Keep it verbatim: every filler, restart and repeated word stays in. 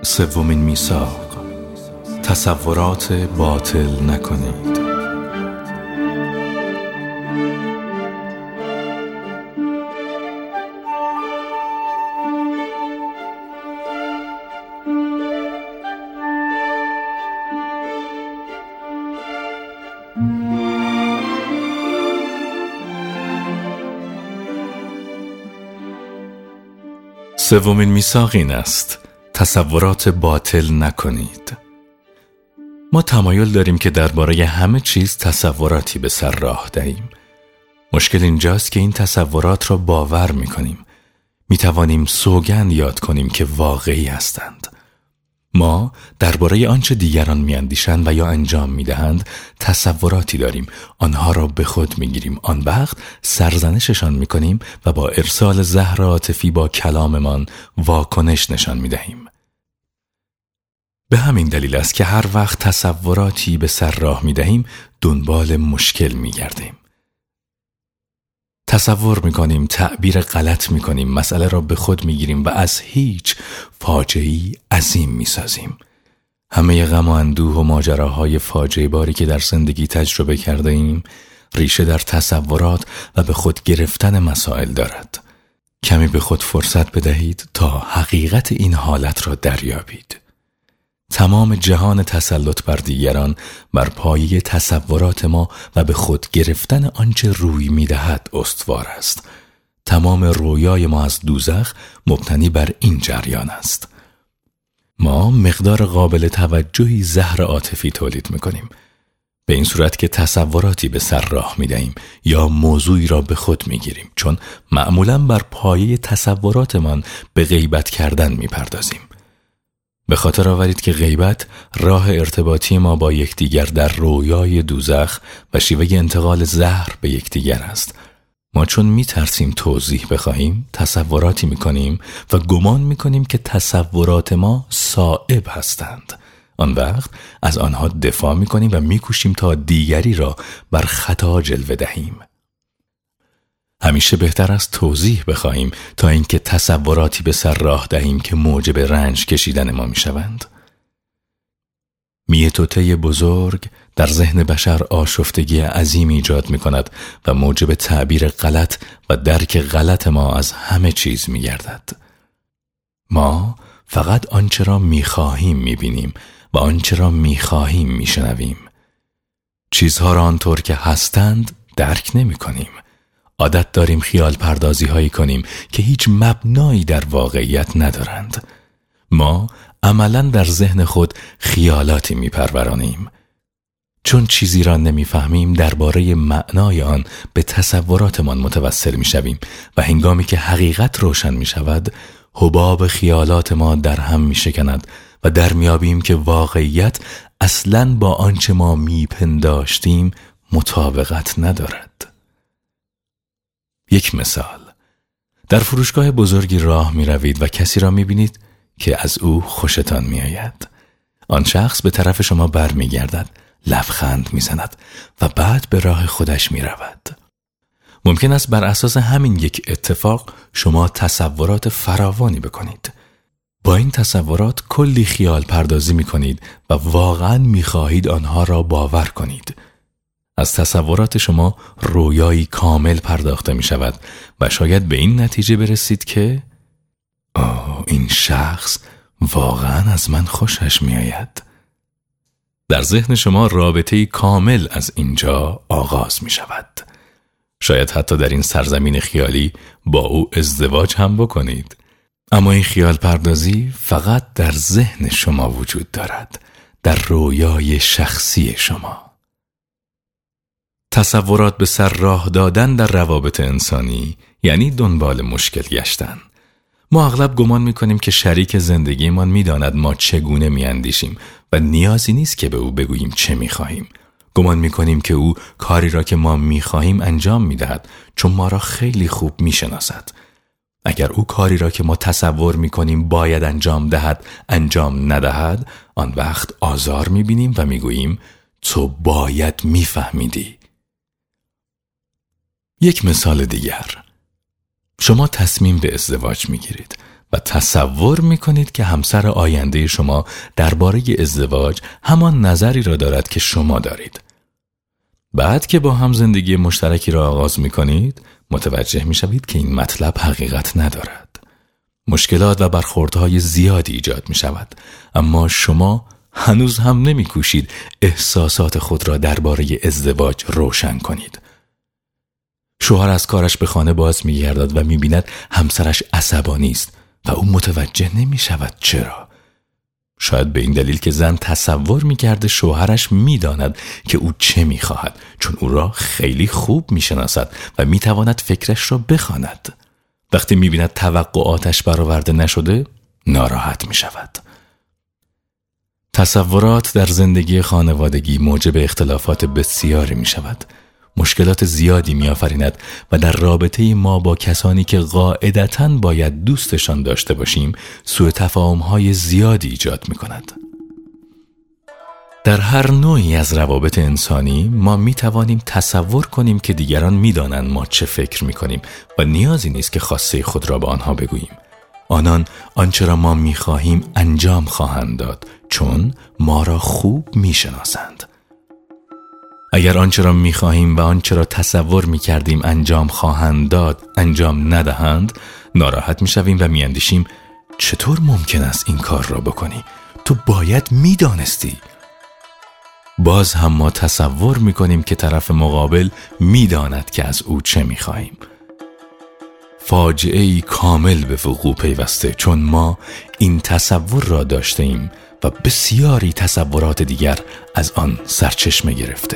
سومین میثاق: تصورات باطل نکنید. سومین میثاق این است: تصورات باطل نکنید. ما تمایل داریم که درباره همه چیز تصوراتی به سر راه دهیم. مشکل اینجاست که این تصورات را باور می‌کنیم. می‌توانیم سوگند یاد کنیم که واقعی هستند. ما درباره آنچه دیگران می‌اندیشند و یا انجام می‌دهند تصوراتی داریم. آنها را به خود می‌گیریم. آن وقت سرزنششان می‌کنیم و با ارسال زهر عاطفی با کلاممان واکنش نشان می‌دهیم. به همین دلیل است که هر وقت تصوراتی به سر راه می‌دهیم دنبال مشکل می‌گردیم. تصور می‌کنیم، تعبیر غلط می‌کنیم، مسئله را به خود می‌گیریم و از هیچ فاجعه‌ای عظیم می‌سازیم. همه غم و اندوه و ماجراهای فاجعه باری که در زندگی تجربه کرده ایم ریشه در تصورات و به خود گرفتن مسائل دارد. کمی به خود فرصت بدهید تا حقیقت این حالت را دریابید. تمام جهان تسلط بر دیگران بر پایه تصورات ما و به خود گرفتن آنچه روی می‌دهد استوار است. تمام رویای ما از دوزخ مبتنی بر این جریان است. ما مقدار قابل توجهی زهر عاطفی تولید می‌کنیم، به این صورت که تصوراتی به سر راه می‌دهیم یا موضوعی را به خود می‌گیریم، چون معمولاً بر پایه تصوراتمان به غیبت کردن می‌پردازیم. به خاطر آورید که غیبت راه ارتباطی ما با یکدیگر در رویای دوزخ و شیوه انتقال زهر به یکدیگر است. ما چون می ترسیم توضیح بخواهیم تصوراتی می کنیم و گمان می کنیم که تصورات ما صائب هستند. آن وقت از آنها دفاع می کنیم و می کوشیم تا دیگری را بر خطا جلوه دهیم. همیشه بهتر است توضیح بخواهیم تا اینکه تصوراتی به سر راه دهیم که موجب رنج کشیدن ما می شوند. میتوته بزرگ در ذهن بشر آشفتگی عظیم ایجاد می کند و موجب تعبیر غلط و درک غلط ما از همه چیز می گردد. ما فقط آنچه را می خواهیم می بینیم و آنچه را می خواهیم می شنویم. چیزها را آنطور که هستند درک نمی کنیم. عادت داریم خیال پردازی هایی کنیم که هیچ مبنایی در واقعیت ندارند. ما عملاً در ذهن خود خیالاتی می پرورانیم. چون چیزی را نمی فهمیم درباره معنای آن به تصوراتمان متوسل می شویم و هنگامی که حقیقت روشن می شود حباب خیالات ما در هم می شکند و در میابیم که واقعیت اصلاً با آنچه ما می پنداشتیم مطابقت ندارد. یک مثال: در فروشگاه بزرگی راه می روید و کسی را می بینید که از او خوشتان می آید. آن شخص به طرف شما بر می گردد، لبخند می زند و بعد به راه خودش می رود. ممکن است بر اساس همین یک اتفاق شما تصورات فراوانی بکنید. با این تصورات کلی خیال پردازی می کنید و واقعاً می خواهید آنها را باور کنید. از تصورات شما رویایی کامل پرداخته می شود و شاید به این نتیجه برسید که آه این شخص واقعا از من خوشش می آید. در ذهن شما رابطه‌ای کامل از اینجا آغاز می شود. شاید حتی در این سرزمین خیالی با او ازدواج هم بکنید. اما این خیال پردازی فقط در ذهن شما وجود دارد، در رویای شخصی شما. تصورات به سر راه دادن در روابط انسانی یعنی دنبال مشکل گشتن. ما اغلب گمان می‌کنیم که شریک زندگیمان می‌داند ما چگونه می‌اندیشیم و نیازی نیست که به او بگوییم چه می‌خواهیم. گمان می‌کنیم که او کاری را که ما می‌خواهیم انجام می‌دهد چون ما را خیلی خوب می‌شناسد. اگر او کاری را که ما تصور می‌کنیم باید انجام دهد انجام ندهد، آن وقت آزار می‌بینیم و می‌گوییم تو باید می‌فهمیدی. یک مثال دیگر: شما تصمیم به ازدواج می‌گیرید و تصور میکنید که همسر آینده شما درباره ازدواج همان نظری را دارد که شما دارید. بعد که با هم زندگی مشترکی را آغاز میکنید، متوجه میشوید که این مطلب حقیقت ندارد. مشکلات و برخوردهای زیادی ایجاد میشود، اما شما هنوز هم نمیکوشید احساسات خود را درباره ازدواج روشن کنید. شوهر از کارش به خانه باز میگردد و میبیند همسرش عصبانی است و او متوجه نمیشود چرا. شاید به این دلیل که زن تصور میکرده شوهرش میداند که او چه میخواهد، چون او را خیلی خوب میشناسد و میتواند فکرش را بخواند. وقتی میبیند توقعاتش برآورده نشده، ناراحت میشود. تصورات در زندگی خانوادگی موجب اختلافات بسیاری میشود. مشکلات زیادی میآفریند و در رابطه ما با کسانی که قاعدتاً باید دوستشان داشته باشیم سوء تفاهم‌های زیادی ایجاد می‌کند. در هر نوعی از روابط انسانی ما می‌توانیم تصور کنیم که دیگران می‌دانند ما چه فکر می‌کنیم و نیازی نیست که خواسته خود را به آنها بگوییم. آنان آنچه را ما می‌خواهیم انجام خواهند داد، چون ما را خوب می‌شناسند. اگر آنچه را می‌خواهیم و آنچه را تصور می‌کردیم انجام خواهند داد انجام ندهند، ناراحت می‌شویم و می‌اندیشیم چطور ممکن است این کار را بکنی؟ تو باید می‌دانستی. باز هم ما تصور می‌کنیم که طرف مقابل می‌داند که از او چه می‌خواهیم. فاجعه‌ای کامل به وقوع پیوسته، چون ما این تصور را داشتیم و بسیاری تصورات دیگر از آن سرچشمه گرفته.